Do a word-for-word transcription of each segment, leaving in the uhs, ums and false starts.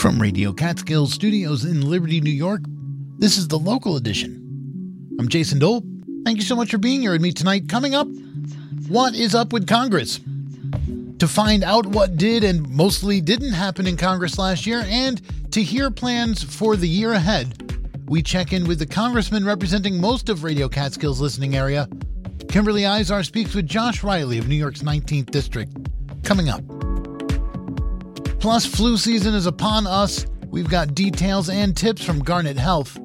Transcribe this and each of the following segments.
From Radio Catskill Studios in Liberty, New York, this is the local edition. I'm Jason Dole. Thank you so much for being here with me tonight. Coming up, what is up with Congress? To find out what did and mostly didn't happen in Congress last year, and to hear plans for the year ahead, we check in with the congressman representing most of Radio Catskill's listening area. Kimberly Izar speaks with Josh Riley of New York's nineteenth District. Coming up. Plus, flu season is upon us. We've got details and tips from Garnet Health.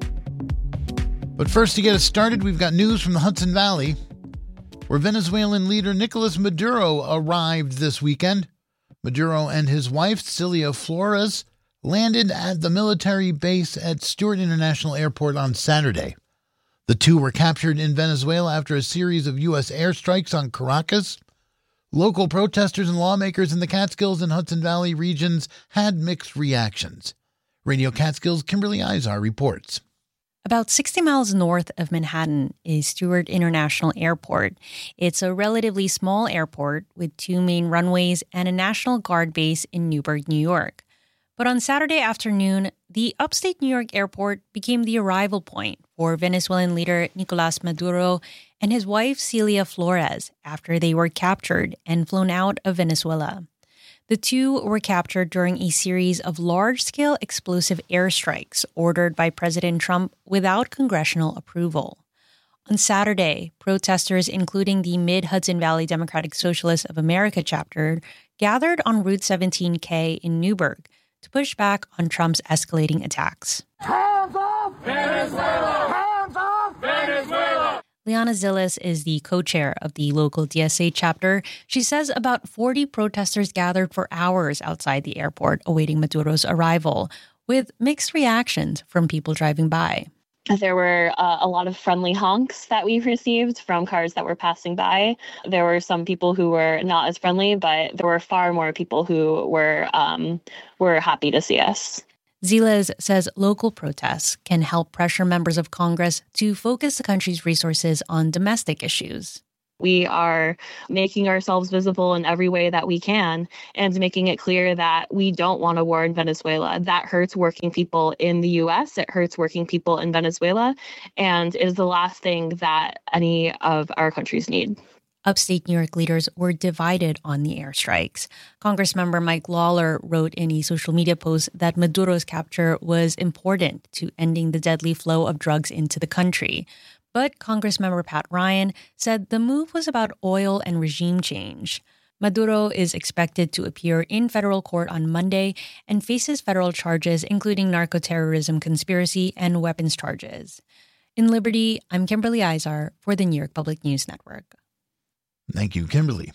But first, to get us started, we've got news from the Hudson Valley, where Venezuelan leader Nicolas Maduro arrived this weekend. Maduro and his wife, Cilia Flores, landed at the military base at Stewart International Airport on Saturday. The two were captured in Venezuela after a series of U S airstrikes on Caracas. Local protesters and lawmakers in the Catskills and Hudson Valley regions had mixed reactions. Radio Catskills' Kimberly Izar reports. About sixty miles north of Manhattan is Stewart International Airport. It's a relatively small airport with two main runways and a National Guard base in Newburgh, New York. But on Saturday afternoon, the upstate New York airport became the arrival point for Venezuelan leader Nicolas Maduro and his wife Cilia Flores after they were captured and flown out of Venezuela. The two were captured during a series of large-scale explosive airstrikes ordered by President Trump without congressional approval. On Saturday, protesters, including the Mid-Hudson Valley Democratic Socialists of America chapter, gathered on Route seventeen K in Newburgh to push back on Trump's escalating attacks. Hands off Venezuela! Hands off Venezuela! Liana Zillis is the co-chair of the local D S A chapter. She says about forty protesters gathered for hours outside the airport awaiting Maduro's arrival, with mixed reactions from people driving by. There were uh, a lot of friendly honks that we received from cars that were passing by. There were some people who were not as friendly, but there were far more people who were um, were happy to see us. Ziles says local protests can help pressure members of Congress to focus the country's resources on domestic issues. We are making ourselves visible in every way that we can and making it clear that we don't want a war in Venezuela. That hurts working people in the U S. It hurts working people in Venezuela. And it is the last thing that any of our countries need. Upstate New York leaders were divided on the airstrikes. Congressmember Mike Lawler wrote in a social media post that Maduro's capture was important to ending the deadly flow of drugs into the country. But Congressmember Pat Ryan said the move was about oil and regime change. Maduro is expected to appear in federal court on Monday and faces federal charges, including narco-terrorism conspiracy and weapons charges. In Liberty, I'm Kimberly Izar for the New York Public News Network. Thank you, Kimberly.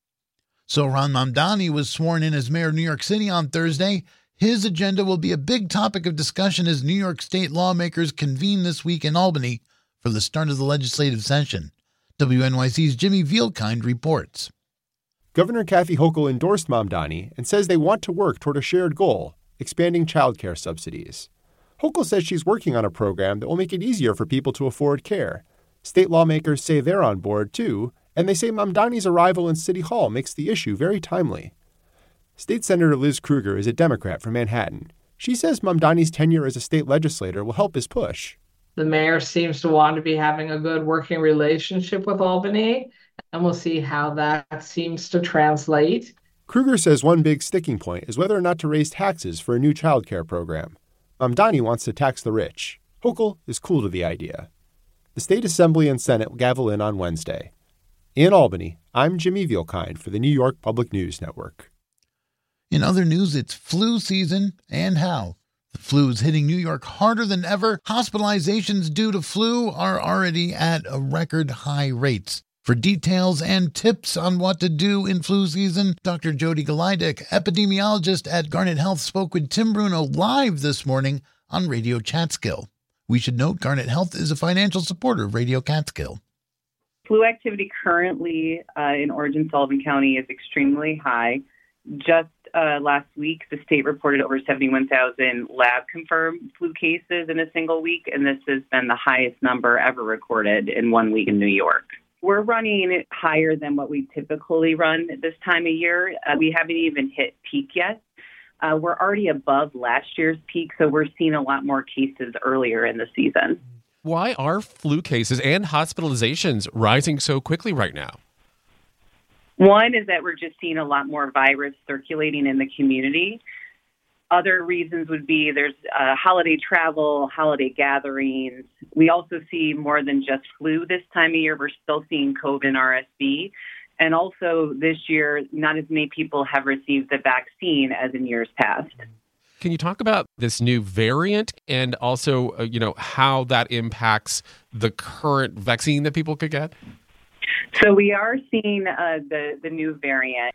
Zohran Mamdani was sworn in as mayor of New York City on Thursday. His agenda will be a big topic of discussion as New York State lawmakers convene this week in Albany for the start of the legislative session. W N Y C's Jimmy Vielkind reports. Governor Kathy Hochul endorsed Mamdani and says they want to work toward a shared goal, expanding child care subsidies. Hochul says she's working on a program that will make it easier for people to afford care. State lawmakers say they're on board, too, and they say Mamdani's arrival in City Hall makes the issue very timely. State Senator Liz Krueger is a Democrat from Manhattan. She says Mamdani's tenure as a state legislator will help his push. The mayor seems to want to be having a good working relationship with Albany, and we'll see how that seems to translate. Krueger says one big sticking point is whether or not to raise taxes for a new child care program. Mamdani wants to tax the rich. Hochul is cool to the idea. The State Assembly and Senate gavel in on Wednesday. In Albany, I'm Jimmy Vielkind for the New York Public News Network. In other news, it's flu season, and how. The flu is hitting New York harder than ever. Hospitalizations due to flu are already at a record high rates. For details and tips on what to do in flu season, Doctor Jody Golidek, epidemiologist at Garnet Health, spoke with Tim Bruno live this morning on Radio Catskill. We should note Garnet Health is a financial supporter of Radio Catskill. Flu activity currently uh, in Orange and Sullivan County is extremely high. Just uh, last week, the state reported over seventy-one thousand lab-confirmed flu cases in a single week, and this has been the highest number ever recorded in one week in New York. We're running higher than what we typically run at this time of year. Uh, we haven't even hit peak yet, Uh, we're already above last year's peak, so we're seeing a lot more cases earlier in the season. Why are flu cases and hospitalizations rising so quickly right now? One is that we're just seeing a lot more virus circulating in the community. Other reasons would be there's uh, holiday travel, holiday gatherings. We also see more than just flu this time of year. We're still seeing COVID and R S V. And also this year, not as many people have received the vaccine as in years past. Can you talk about this new variant and also, uh, you know, how that impacts the current vaccine that people could get? So we are seeing uh, the, the new variant.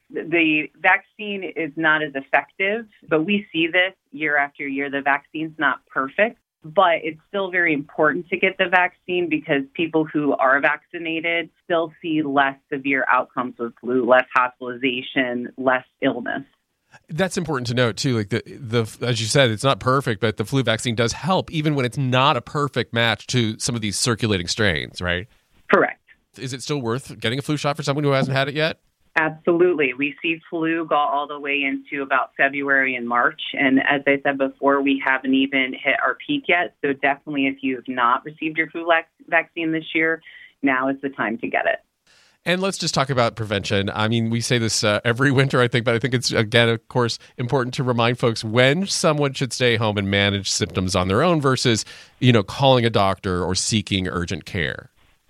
The vaccine is not as effective, but we see this year after year. The vaccine's not perfect, but it's still very important to get the vaccine because people who are vaccinated still see less severe outcomes with flu, less hospitalization, less illness. That's important to note too. Like the the as you said, it's not perfect, but the flu vaccine does help even when it's not a perfect match to some of these circulating strains, right? Correct. Is it still worth getting a flu shot for someone who hasn't had it yet? Absolutely. We see flu go all the way into about February and March. And as I said before, we haven't even hit our peak yet. So definitely if you've not received your flu vaccine this year, now is the time to get it. And let's just talk about prevention. I mean, we say this uh, every winter, I think, but I think it's, again, of course, important to remind folks when someone should stay home and manage symptoms on their own versus, you know, calling a doctor or seeking urgent care.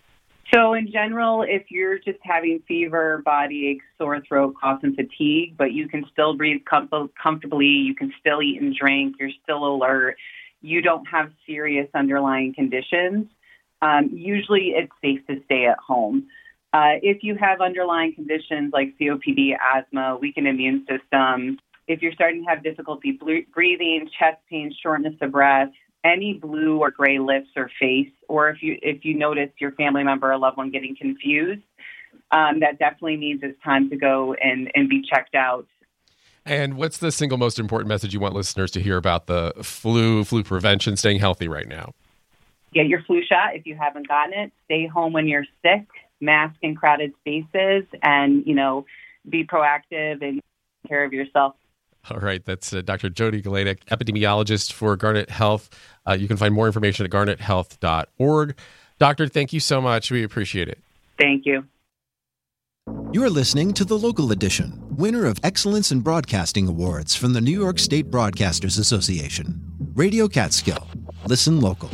So in general, if you're just having fever, body aches, sore throat, cough, and fatigue, but you can still breathe com- comfortably, you can still eat and drink, you're still alert, you don't have serious underlying conditions, um, usually it's safe to stay at home. Uh, if you have underlying conditions like C O P D, asthma, weakened immune system, if you're starting to have difficulty ble- breathing, chest pain, shortness of breath, any blue or gray lips or face, or if you if you notice your family member or loved one getting confused, um, that definitely means it's time to go and, and be checked out. And what's the single most important message you want listeners to hear about the flu, flu prevention, staying healthy right now? Get your flu shot if you haven't gotten it. Stay home when you're sick. Mask in crowded spaces, and you know, be proactive and take care of yourself. All right, that's uh, Doctor Jody Galeytek, epidemiologist for Garnet Health. Uh, you can find more information at garnet health dot org. Doctor, thank you so much. We appreciate it. Thank you. You're listening to The Local Edition, winner of Excellence in Broadcasting Awards from the New York State Broadcasters Association. Radio Catskill. Listen local.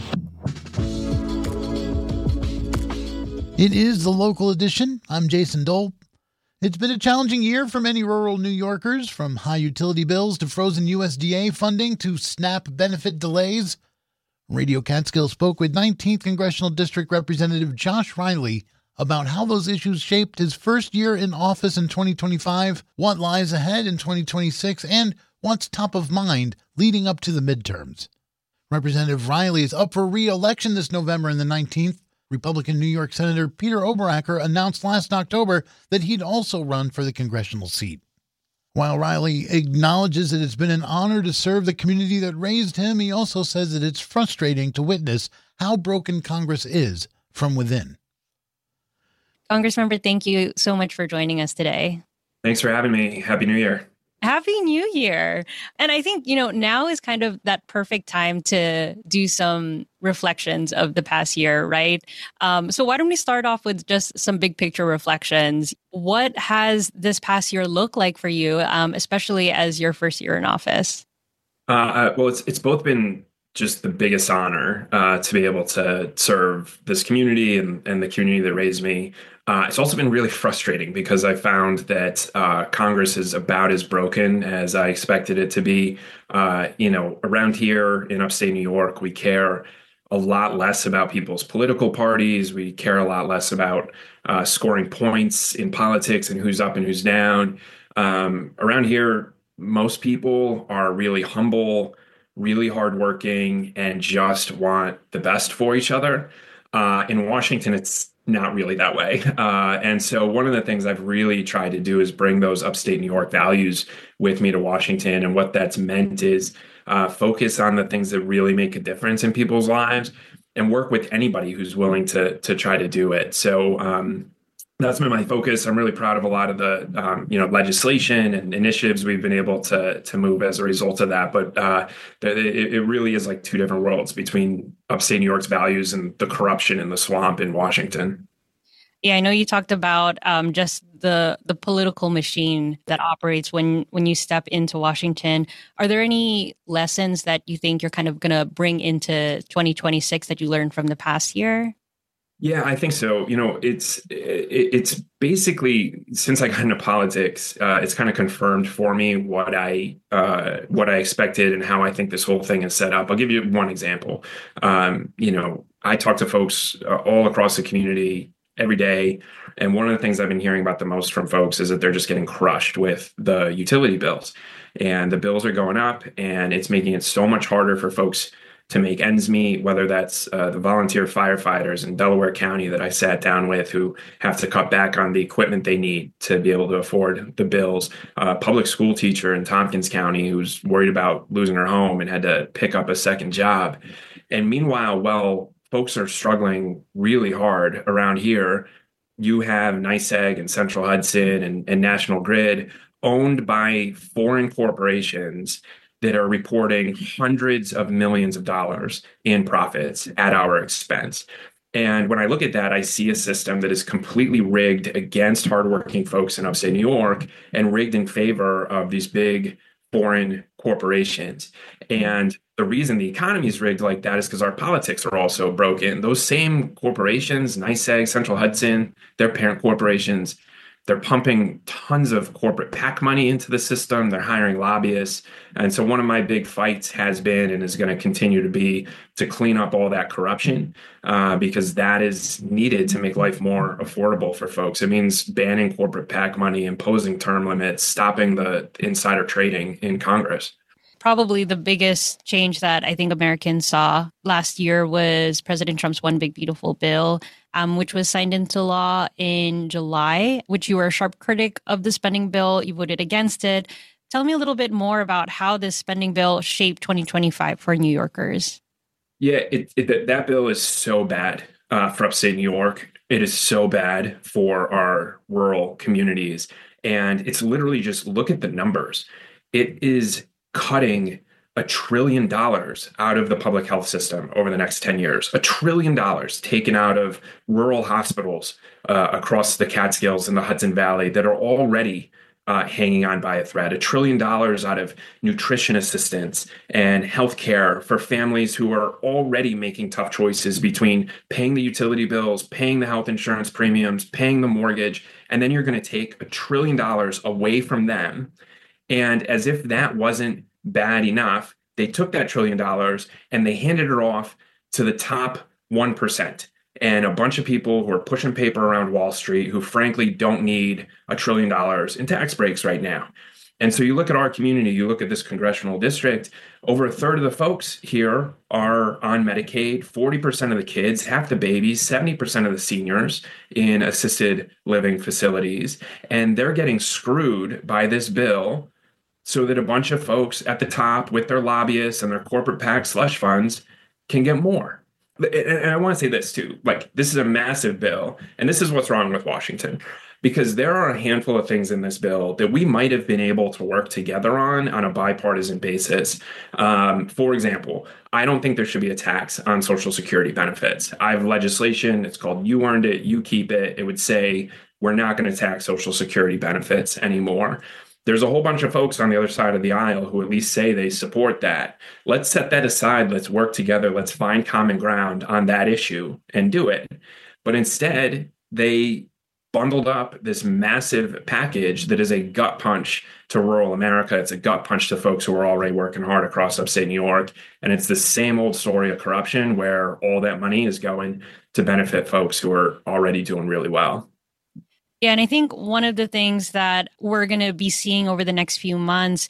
It is The Local Edition. I'm Jason Dole. It's been a challenging year for many rural New Yorkers, from high utility bills to frozen U S D A funding to SNAP benefit delays. Radio Catskill spoke with nineteenth Congressional District Representative Josh Riley about how those issues shaped his first year in office in twenty twenty-five, what lies ahead in twenty twenty-six, and what's top of mind leading up to the midterms. Representative Riley is up for re-election this November in the nineteenth. Republican New York Senator Peter Oberacker announced last October that he'd also run for the congressional seat. While Riley acknowledges that it's been an honor to serve the community that raised him, he also says that it's frustrating to witness how broken Congress is from within. Congressmember, thank you so much for joining us today. Thanks for having me. Happy New Year. Happy New Year. And I think, you know, now is kind of that perfect time to do some reflections of the past year, right? Um, so why don't we start off with just some big picture reflections? What has this past year looked like for you, um, especially as your first year in office? Uh, uh, well, it's it's both been just the biggest honor uh, to be able to serve this community and, and the community that raised me. Uh, it's also been really frustrating because I found that uh, Congress is about as broken as I expected it to be. Uh, you know, around here in upstate New York, we care a lot less about people's political parties. We care a lot less about uh, scoring points in politics and who's up and who's down. Um, around here, most people are really humble, really hardworking, and just want the best for each other. Uh, in Washington, it's not really that way. Uh, and so one of the things I've really tried to do is bring those upstate New York values with me to Washington. And what that's meant is uh, focus on the things that really make a difference in people's lives and work with anybody who's willing to to try to do it. So um, that's been my focus. I'm really proud of a lot of the um, you know legislation and initiatives we've been able to to move as a result of that. But uh, it, it really is like two different worlds between upstate New York's values and the corruption in the swamp in Washington. Yeah, I know you talked about um, just the the political machine that operates when when you step into Washington. Are there any lessons that you think you're kind of going to bring into twenty twenty-six that you learned from the past year? Yeah, I think so. You know, it's it, it's basically, since I got into politics, uh, it's kind of confirmed for me what I uh, what I expected and how I think this whole thing is set up. I'll give you one example. Um, you know, I talk to folks uh, all across the community every day, and one of the things I've been hearing about the most from folks is that they're just getting crushed with the utility bills, and the bills are going up, and it's making it so much harder for folks to make ends meet, whether that's uh, the volunteer firefighters in Delaware County that I sat down with who have to cut back on the equipment they need to be able to afford the bills, a uh, public school teacher in Tompkins County who's worried about losing her home and had to pick up a second job. And meanwhile, while folks are struggling really hard around here, you have NYSEG and Central Hudson and, and National Grid owned by foreign corporations that are reporting hundreds of millions of dollars in profits at our expense. And when I look at that, I see a system that is completely rigged against hardworking folks in upstate New York and rigged in favor of these big foreign corporations. And the reason the economy is rigged like that is because our politics are also broken. Those same corporations, NYSEG, Central Hudson, their parent corporations, they're pumping tons of corporate PAC money into the system. They're hiring lobbyists. And so one of my big fights has been and is going to continue to be to clean up all that corruption uh, because that is needed to make life more affordable for folks. It means banning corporate PAC money, imposing term limits, stopping the insider trading in Congress. Probably the biggest change that I think Americans saw last year was President Trump's One Big Beautiful Bill, um, which was signed into law in July, which you were a sharp critic of the spending bill. You voted against it. Tell me a little bit more about how this spending bill shaped twenty twenty-five for New Yorkers. Yeah, it, it, that bill is so bad uh, for upstate New York. It is so bad for our rural communities. And it's literally just look at the numbers. It is cutting a trillion dollars out of the public health system over the next ten years, a trillion dollars taken out of rural hospitals uh, across the Catskills and the Hudson Valley that are already uh, hanging on by a thread, a trillion dollars out of nutrition assistance and healthcare for families who are already making tough choices between paying the utility bills, paying the health insurance premiums, paying the mortgage, and then you're going to take a trillion dollars away from them. And as if that wasn't bad enough, they took that trillion dollars and they handed it off to the top one percent and a bunch of people who are pushing paper around Wall Street who frankly don't need a trillion dollars in tax breaks right now. And so you look at our community, you look at this congressional district, over a third of the folks here are on Medicaid, forty percent of the kids, half the babies, seventy percent of the seniors in assisted living facilities. And they're getting screwed by this bill so that a bunch of folks at the top with their lobbyists and their corporate PAC slush funds can get more. And I want to say this too, like this is a massive bill, and this is what's wrong with Washington, because there are a handful of things in this bill that we might have been able to work together on on a bipartisan basis. Um, for example, I don't think there should be a tax on Social Security benefits. I have legislation, it's called You Earned It, You Keep It. It would say we're not going to tax Social Security benefits anymore. There's a whole bunch of folks on the other side of the aisle who at least say they support that. Let's set that aside. Let's work together. Let's find common ground on that issue and do it. But instead, they bundled up this massive package that is a gut punch to rural America. It's a gut punch to folks who are already working hard across upstate New York. And it's the same old story of corruption where all that money is going to benefit folks who are already doing really well. Yeah, and I think one of the things that we're going to be seeing over the next few months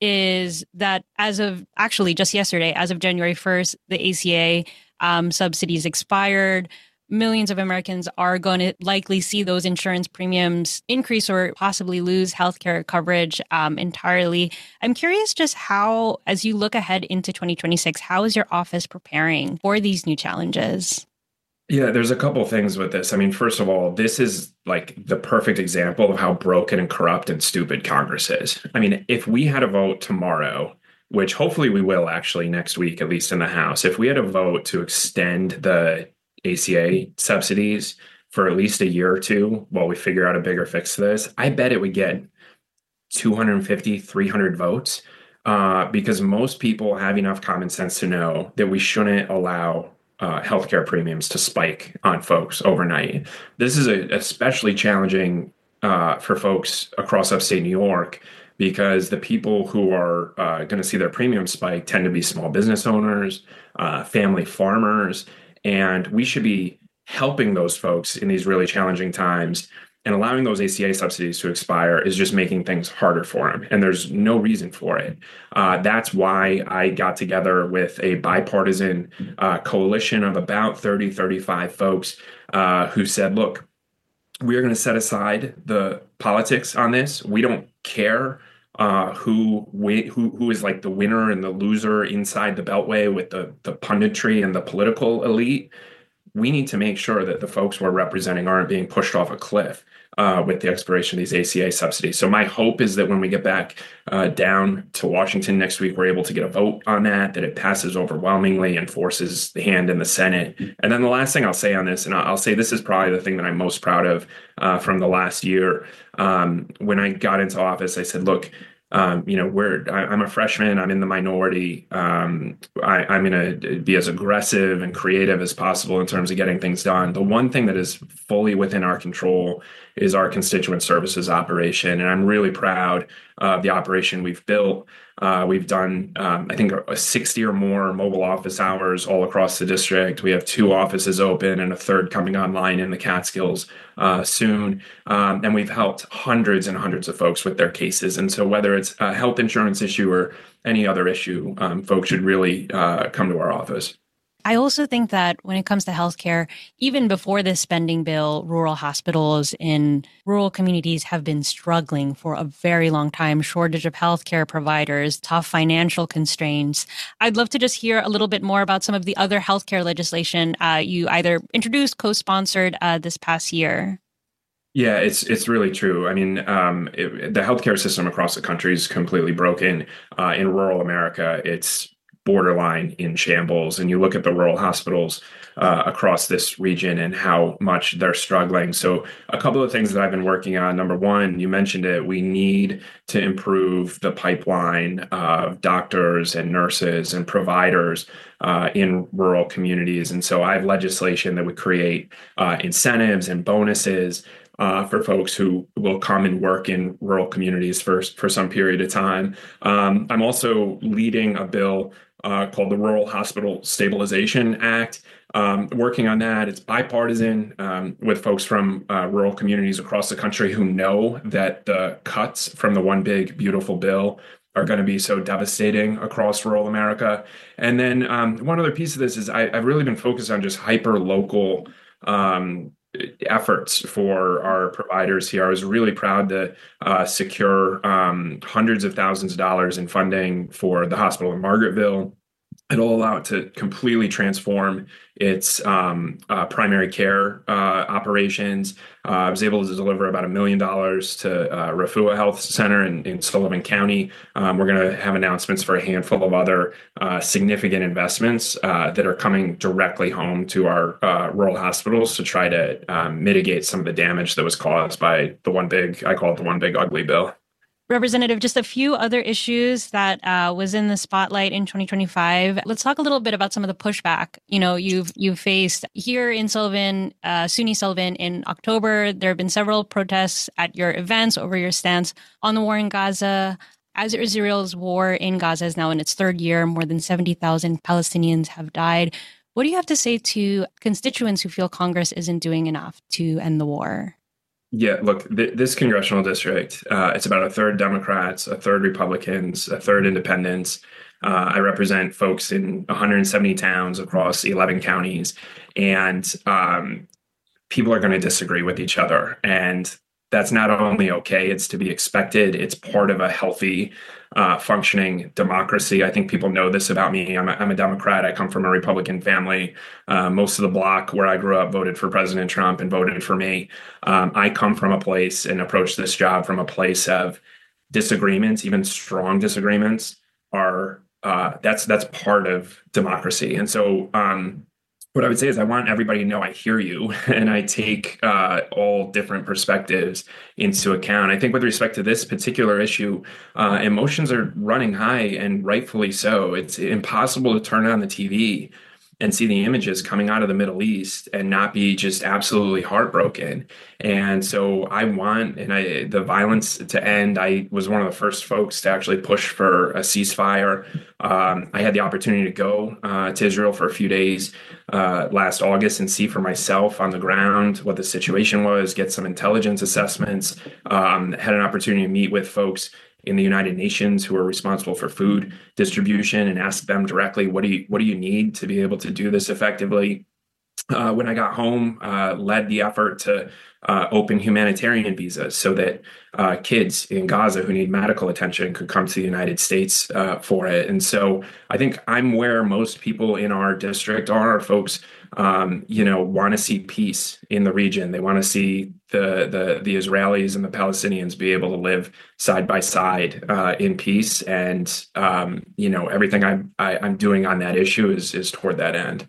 is that as of actually just yesterday, as of January first, the A C A um, subsidies expired. Millions of Americans are going to likely see those insurance premiums increase or possibly lose healthcare coverage um, entirely. I'm curious just how, as you look ahead into twenty twenty-six, how is your office preparing for these new challenges? Yeah, there's a couple things with this. I mean, first of all, this is like the perfect example of how broken and corrupt and stupid Congress is. I mean, if we had a vote tomorrow, which hopefully we will actually next week, at least in the House, if we had a vote to extend the A C A subsidies for at least a year or two while we figure out a bigger fix to this, I bet it would get two hundred fifty, three hundred votes, uh, because most people have enough common sense to know that we shouldn't allow uh, healthcare premiums to spike on folks overnight. This is a, especially challenging uh, for folks across upstate New York because the people who are uh, going to see their premium spike tend to be small business owners, uh, family farmers, and we should be helping those folks in these really challenging times. And allowing those A C A subsidies to expire is just making things harder for them. And there's no reason for it. Uh, that's why I got together with a bipartisan uh, coalition of about thirty, thirty-five folks uh, who said, look, we are going to set aside the politics on this. We don't care uh, who, who who is like the winner and the loser inside the Beltway with the, the punditry and the political elite. We need to make sure that the folks we're representing aren't being pushed off a cliff uh, with the expiration of these A C A subsidies. So my hope is that when we get back uh, down to Washington next week, we're able to get a vote on that, that it passes overwhelmingly and forces the hand in the Senate. And then the last thing I'll say on this, and I'll say this is probably the thing that I'm most proud of uh, from the last year. Um, when I got into office, I said, look, Um, you know, we're, I, I'm a freshman, I'm in the minority. Um, I, I'm going to be as aggressive and creative as possible in terms of getting things done. The one thing that is fully within our control is our constituent services operation. And I'm really proud of the operation we've built. Uh, we've done, um, I think, a sixty or more mobile office hours all across the district. We have two offices open and a third coming online in the Catskills uh, soon. Um, and we've helped hundreds and hundreds of folks with their cases. And so whether it's a health insurance issue or any other issue, um, folks should really uh, come to our office. I also think that when it comes to healthcare, even before this spending bill, rural hospitals in rural communities have been struggling for a very long time. Shortage of healthcare providers, tough financial constraints. I'd love to just hear a little bit more about some of the other healthcare legislation uh, you either introduced, co-sponsored uh, this past year. Yeah, it's it's really true. I mean, um, it, the healthcare system across the country is completely broken. Uh, in rural America, it's borderline in shambles. And you look at the rural hospitals uh, across this region and how much they're struggling. So a couple of things that I've been working on. Number one, you mentioned it, we need to improve the pipeline of doctors and nurses and providers uh, in rural communities. And so I have legislation that would create uh, incentives and bonuses Uh, for folks who will come and work in rural communities for, for some period of time. Um, I'm also leading a bill uh, called the Rural Hospital Stabilization Act, um, working on that. It's bipartisan um, with folks from uh, rural communities across the country who know that the cuts from the One Big Beautiful Bill are going to be so devastating across rural America. And then um, one other piece of this is I, I've really been focused on just hyper-local um efforts for our providers here. I was really proud to uh, secure um, hundreds of thousands of dollars in funding for the hospital in Margaretville. It'll allow it to completely transform its um, uh, primary care uh, operations. Uh, I was able to deliver about a million dollars to uh, Refuah Health Center in, in Sullivan County. Um, we're going to have announcements for a handful of other uh, significant investments uh, that are coming directly home to our uh, rural hospitals to try to um, mitigate some of the damage that was caused by the one big, I call it the one big ugly bill. Representative, just a few other issues that uh, was in the spotlight in twenty twenty-five. Let's talk a little bit about some of the pushback, you know, you've you've faced here in Sullivan, uh, SUNY Sullivan in October. There have been several protests at your events over your stance on the war in Gaza. As Israel's war in Gaza is now in its third year, more than seventy thousand Palestinians have died. What do you have to say to constituents who feel Congress isn't doing enough to end the war? Yeah, look, th- this congressional district, uh, it's about a third Democrats, a third Republicans, a third independents. Uh, I represent folks in one hundred seventy towns across eleven counties, and um, people are going to disagree with each other. And that's not only okay, it's to be expected. It's part of a healthy, uh, functioning democracy. I think people know this about me. I'm a, I'm a Democrat. I come from a Republican family. Uh, most of the bloc where I grew up voted for President Trump and voted for me. Um, I come from a place and approach this job from a place of disagreements, even strong disagreements are uh, that's that's part of democracy. And so um, what I would say is I want everybody to know I hear you and I take uh, all different perspectives into account. I think with respect to this particular issue, uh, emotions are running high, and rightfully so. It's impossible to turn on the T V and see the images coming out of the Middle East and not be just absolutely heartbroken. And so I want and I, the violence to end. I was one of the first folks to actually push for a ceasefire. Um, I had the opportunity to go uh, to Israel for a few days uh, last August and see for myself on the ground what the situation was, get some intelligence assessments, um, had an opportunity to meet with folks in the United Nations who are responsible for food distribution and ask them directly, what do you what do you need to be able to do this effectively? Uh, when I got home, uh, led the effort to uh, open humanitarian visas so that uh, kids in Gaza who need medical attention could come to the United States uh, for it. And so I think I'm where most people in our district are, folks, um, you know, want to see peace in the region. They want to see the, the, the Israelis and the Palestinians be able to live side by side uh, in peace. And, um, you know, everything I'm, I, I'm doing on that issue is, is toward that end.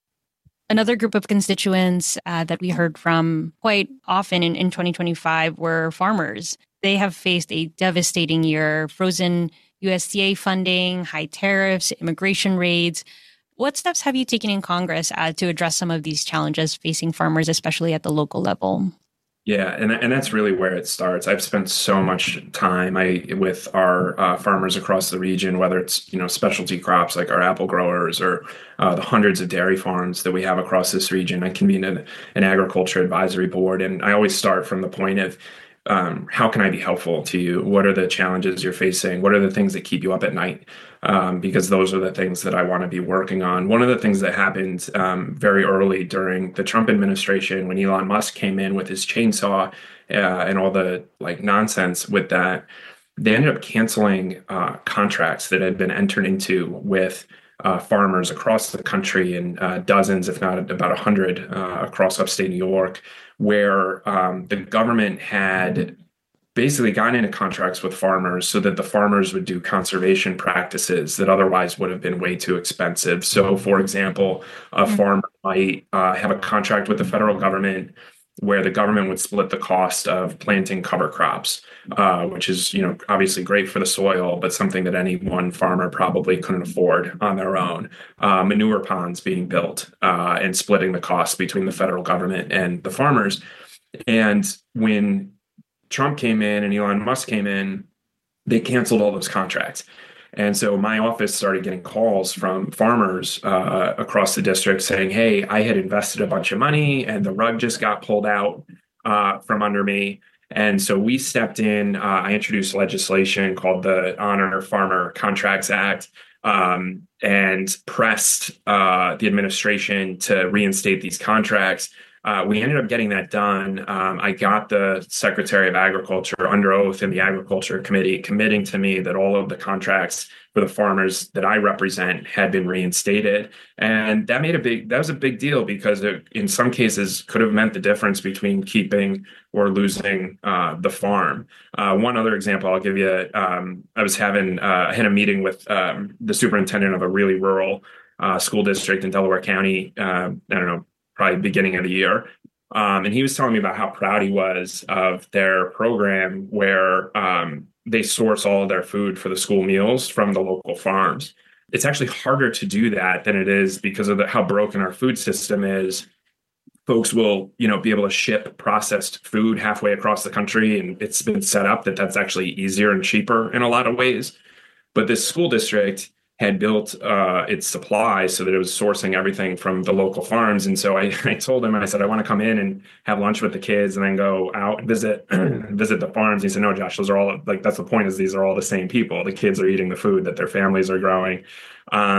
Another group of constituents uh, that we heard from quite often in, in twenty twenty-five were farmers. They have faced a devastating year, frozen U S D A funding, high tariffs, immigration raids. What steps have you taken in Congress uh, to address some of these challenges facing farmers, especially at the local level? Yeah, and and that's really where it starts. I've spent so much time I with our uh, farmers across the region, whether it's you know specialty crops like our apple growers or uh, the hundreds of dairy farms that we have across this region. I convene an, an agriculture advisory board, and I always start from the point of um, how can I be helpful to you? What are the challenges you're facing? What are the things that keep you up at night? Um, because those are the things that I want to be working on. One of the things that happened um, very early during the Trump administration, when Elon Musk came in with his chainsaw uh, and all the like nonsense with that, they ended up canceling uh, contracts that had been entered into with uh, farmers across the country, and uh, dozens, if not about a hundred, uh, across upstate New York, where um, the government had basically gotten into contracts with farmers so that the farmers would do conservation practices that otherwise would have been way too expensive. So, for example, a farmer might uh, have a contract with the federal government where the government would split the cost of planting cover crops, uh, which is, you know, obviously great for the soil, but something that any one farmer probably couldn't afford on their own. Uh, manure ponds being built uh, and splitting the costs between the federal government and the farmers. And when Trump came in and Elon Musk came in, they canceled all those contracts. And so my office started getting calls from farmers uh, across the district saying, hey, I had invested a bunch of money and the rug just got pulled out uh, from under me. And so we stepped in. Uh, I introduced legislation called the Honor Farmer Contracts Act um, and pressed uh, the administration to reinstate these contracts. Uh, we ended up getting that done. Um, I got the Secretary of Agriculture under oath in the Agriculture Committee committing to me that all of the contracts for the farmers that I represent had been reinstated. And that made a big, that was a big deal because it, in some cases, could have meant the difference between keeping or losing uh, the farm. Uh, one other example I'll give you, um, I was having, uh, I had a meeting with um, the superintendent of a really rural uh, school district in Delaware County, uh, I don't know, probably beginning of the year. Um, and he was telling me about how proud he was of their program where um, they source all of their food for the school meals from the local farms. It's actually harder to do that than it is because of the, how broken our food system is. Folks will, you know, be able to ship processed food halfway across the country, and it's been set up that that's actually easier and cheaper in a lot of ways. But this school district had built uh, its supply so that it was sourcing everything from the local farms. And so I, I told him, I said, I want to come in and have lunch with the kids and then go out and visit, visit the farms. He said, no, Josh, those are all, like, that's the point is these are all the same people. The kids are eating the food that their families are growing. Um,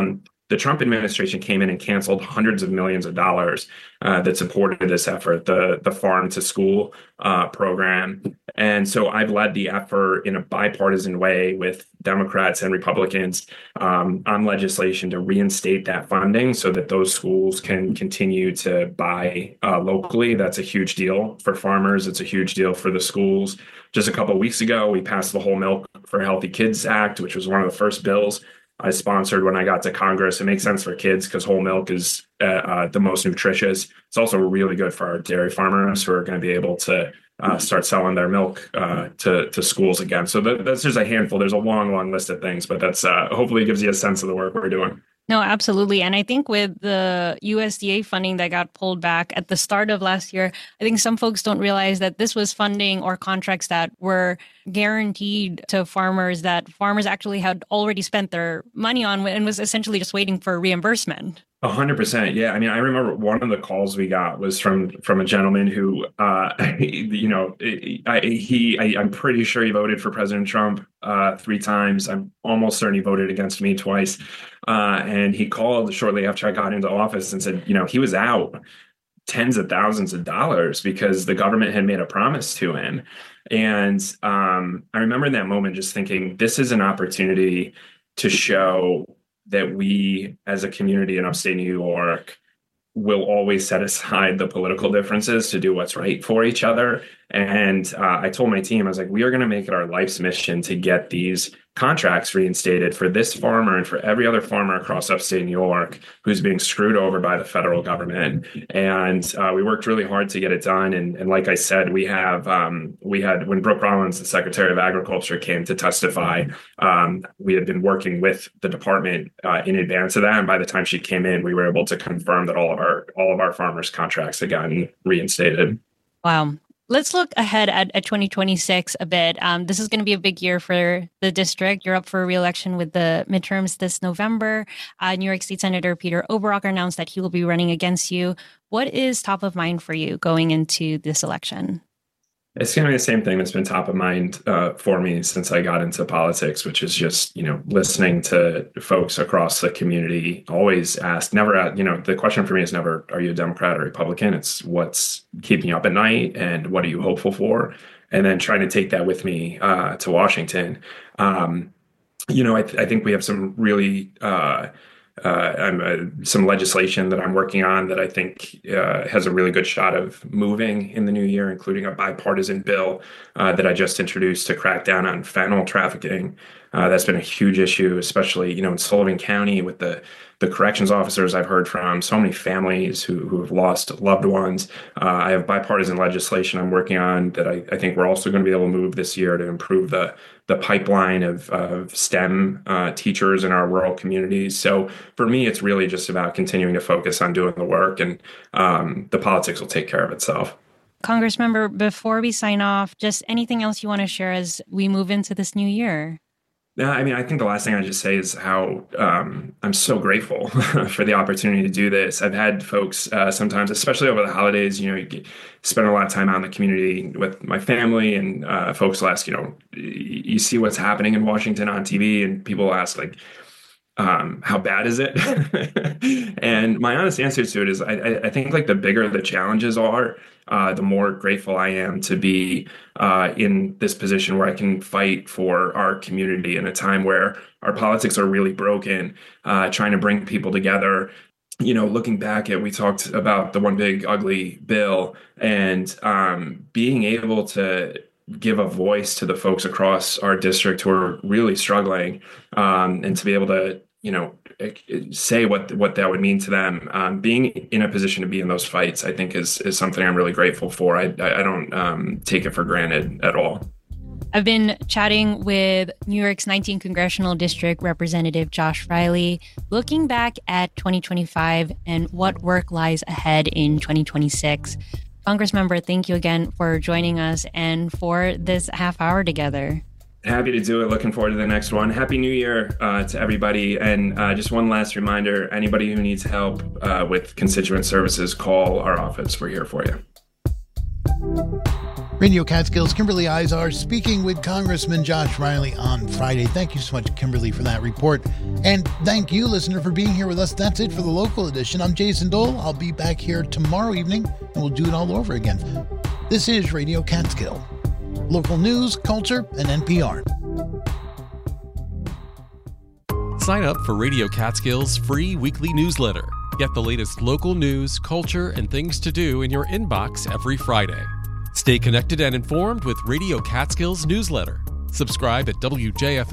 the Trump administration came in and canceled hundreds of millions of dollars uh, that supported this effort, the the Farm to School uh, program. And so I've led the effort in a bipartisan way with Democrats and Republicans um, on legislation to reinstate that funding so that those schools can continue to buy uh, locally. That's a huge deal for farmers. It's a huge deal for the schools. Just a couple of weeks ago, we passed the Whole Milk for Healthy Kids Act, which was one of the first bills I sponsored when I got to Congress. It makes sense for kids because whole milk is uh, uh, the most nutritious. It's also really good for our dairy farmers who are going to be able to uh, start selling their milk uh, to, to schools again. So that, that's just a handful. There's a long, long list of things, but that's uh, hopefully gives you a sense of the work we're doing. No, absolutely. And I think with the U S D A funding that got pulled back at the start of last year, I think some folks don't realize that this was funding or contracts that were guaranteed to farmers that farmers actually had already spent their money on and was essentially just waiting for reimbursement. A hundred percent. Yeah. I mean, I remember one of the calls we got was from from a gentleman who, uh, you know, I, he, I, I'm pretty sure he voted for President Trump uh, three times. I'm almost certain he voted against me twice. Uh, and he called shortly after I got into office and said, you know, he was out tens of thousands of dollars because the government had made a promise to him. And um, I remember in that moment just thinking, this is an opportunity to show that we as a community in upstate New York will always set aside the political differences to do what's right for each other. And uh, I told my team, I was like, we are going to make it our life's mission to get these contracts reinstated for this farmer and for every other farmer across upstate New York who's being screwed over by the federal government. And uh, we worked really hard to get it done. And, and like I said, we have um, we had when Brooke Rollins, the Secretary of Agriculture, came to testify, um, we had been working with the department uh, in advance of that. And by the time she came in, we were able to confirm that all of our all of our farmers' contracts had gotten reinstated. Wow. Let's look ahead at, at twenty twenty-six a bit. Um, this is going to be a big year for the district. You're up for re-election with the midterms this November. Uh, New York State Senator Peter Oberacher announced that he will be running against you. What is top of mind for you going into this election? It's going to be the same thing that's been top of mind uh, for me since I got into politics, which is just, you know, listening to folks across the community. Always ask, never, you know, the question for me is never, are you a Democrat or Republican? It's what's keeping you up at night and what are you hopeful for? And then trying to take that with me uh, to Washington. Um, you know, I, th- I think we have some really uh, Uh, I'm, uh, some legislation that I'm working on that I think uh, has a really good shot of moving in the new year, including a bipartisan bill uh, that I just introduced to crack down on fentanyl trafficking. Uh, that's been a huge issue, especially, you know, in Sullivan County with the the corrections officers I've heard from, so many families who, who have lost loved ones. Uh, I have bipartisan legislation I'm working on that I, I think we're also going to be able to move this year to improve the the pipeline of, of STEM uh, teachers in our rural communities. So for me, it's really just about continuing to focus on doing the work, and um, the politics will take care of itself. Congressmember, before we sign off, just anything else you want to share as we move into this new year? Yeah, I mean, I think the last thing I just say is how um, I'm so grateful for the opportunity to do this. I've had folks uh, sometimes, especially over the holidays, you know, you spend a lot of time out in the community with my family, and uh, folks will ask, you know, you see what's happening in Washington on T V, and people ask, like, um, how bad is it? And my honest answer to it is, I, I think like the bigger the challenges are, uh, the more grateful I am to be uh, in this position where I can fight for our community in a time where our politics are really broken, uh, trying to bring people together. You know, looking back at, we talked about the one big ugly bill, and um, being able to give a voice to the folks across our district who are really struggling, um, and to be able to, you know, say what what that would mean to them. Um, being in a position to be in those fights, I think, is is something I'm really grateful for. I I don't um, take it for granted at all. I've been chatting with New York's nineteenth Congressional District Representative Josh Riley, looking back at twenty twenty-five and what work lies ahead in twenty twenty-six. Congressmember, thank you again for joining us and for this half hour together. Happy to do it. Looking forward to the next one. Happy New Year uh, to everybody. And uh, just one last reminder, anybody who needs help uh, with constituent services, call our office. We're here for you. Radio Catskills' Kimberly Izar speaking with Congressman Josh Riley on Friday. Thank you so much, Kimberly, for that report. And thank you, listener, for being here with us. That's it for the local edition. I'm Jason Dole. I'll be back here tomorrow evening, and we'll do it all over again. This is Radio Catskill. Local news, culture, and N P R. Sign up for Radio Catskill's free weekly newsletter. Get the latest local news, culture, and things to do in your inbox every Friday. Stay connected and informed with Radio Catskill's newsletter. Subscribe at W J F